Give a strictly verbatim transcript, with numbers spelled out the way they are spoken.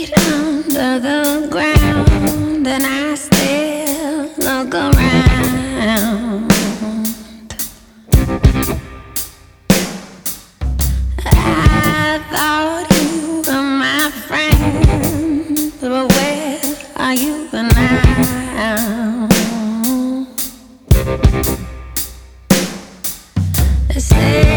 feet under the ground, and I still look around. I thought you were my friend, but where are you now? They say